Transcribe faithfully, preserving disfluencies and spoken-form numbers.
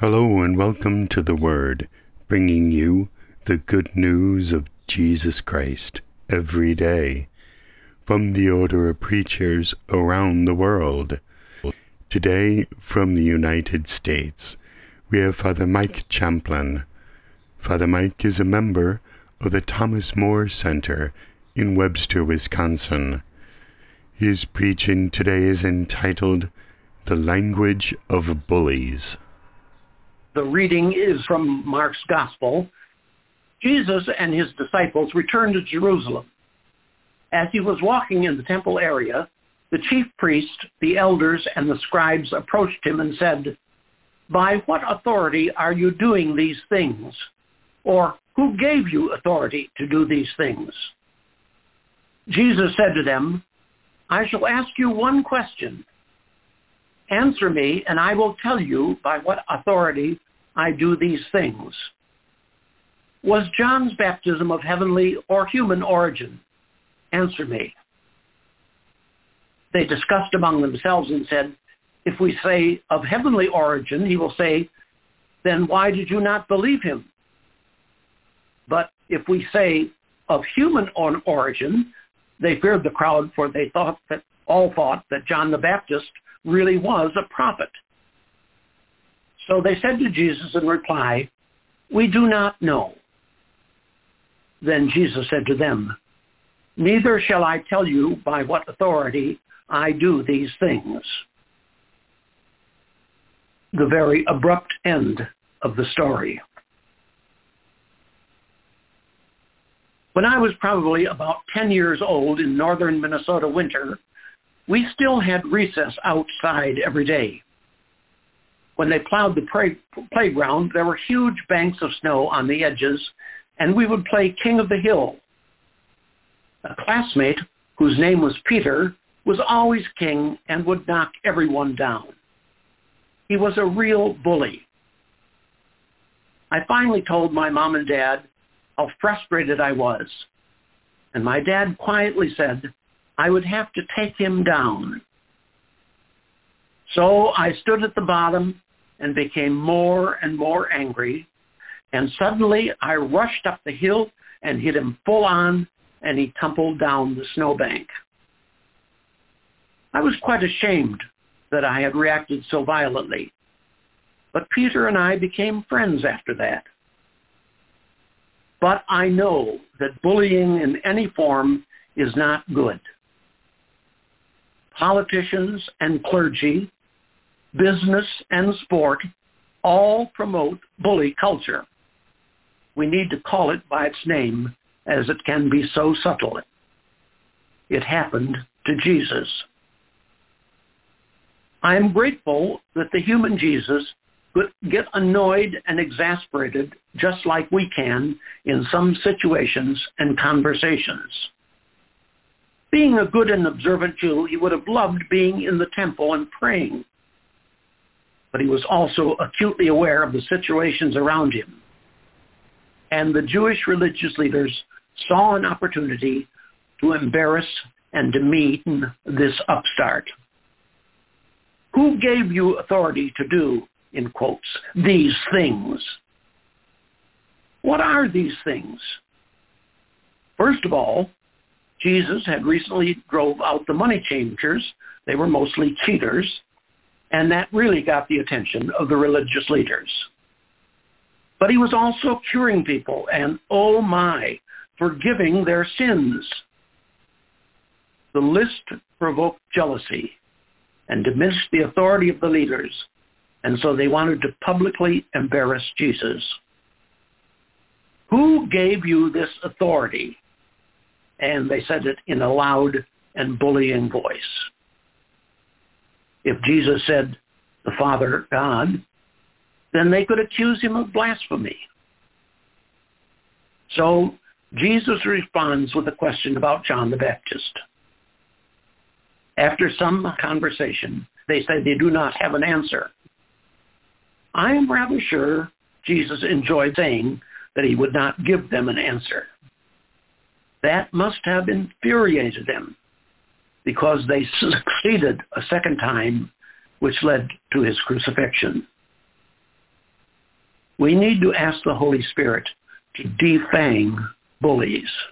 Hello and welcome to The Word, bringing you the good news of Jesus Christ every day from the order of preachers around the world. Today, from the United States, we have Father Mike Champlin. Father Mike is a member of the Thomas More Center in Webster, Wisconsin. His preaching today is entitled The Language of Bullies. The reading is from Mark's Gospel. Jesus and his disciples returned to Jerusalem. As he was walking in the temple area, the chief priests, the elders, and the scribes approached him and said, "By what authority are you doing these things? Or who gave you authority to do these things?" Jesus said to them, "I shall ask you one question. Answer me, and I will tell you by what authority I do these things. Was John's baptism of heavenly or human origin? Answer me." They discussed among themselves and said, "If we say of heavenly origin, he will say, 'Then why did you not believe him?' But if we say of human origin," they feared the crowd, for they thought that all thought that John the Baptist really was a prophet. So they said to Jesus in reply, "We do not know." Then Jesus said to them, "Neither shall I tell you by what authority I do these things." The very abrupt end of the story. When I was probably about ten years old in northern Minnesota winter, we still had recess outside every day. When they plowed the play- playground, there were huge banks of snow on the edges, and we would play King of the Hill. A classmate, whose name was Peter, was always king and would knock everyone down. He was a real bully. I finally told my mom and dad how frustrated I was, and my dad quietly said I would have to take him down. So I stood at the bottom and became more and more angry, and suddenly I rushed up the hill and hit him full on, and he tumbled down the snowbank. I was quite ashamed that I had reacted so violently, but Peter and I became friends after that. But I know that bullying in any form is not good. Politicians and clergy, business and sport all promote bully culture. We need to call it by its name, as it can be so subtle. It happened to Jesus. I am grateful that the human Jesus could get annoyed and exasperated just like we can in some situations and conversations. Being a good and observant Jew, he would have loved being in the temple and praying. But he was also acutely aware of the situations around him. And the Jewish religious leaders saw an opportunity to embarrass and demean this upstart. "Who gave you authority to do," in quotes, "these things?" What are these things? First of all, Jesus had recently drove out the money changers. They were mostly cheaters, and that really got the attention of the religious leaders. But he was also curing people, and oh my, forgiving their sins. The list provoked jealousy and diminished the authority of the leaders, and so they wanted to publicly embarrass Jesus. "Who gave you this authority?" And they said it in a loud and bullying voice. If Jesus said, "The Father, God," then they could accuse him of blasphemy. So Jesus responds with a question about John the Baptist. After some conversation, they say they do not have an answer. I am rather sure Jesus enjoyed saying that he would not give them an answer. That must have infuriated him, because they succeeded a second time, which led to his crucifixion. We need to ask the Holy Spirit to defang bullies.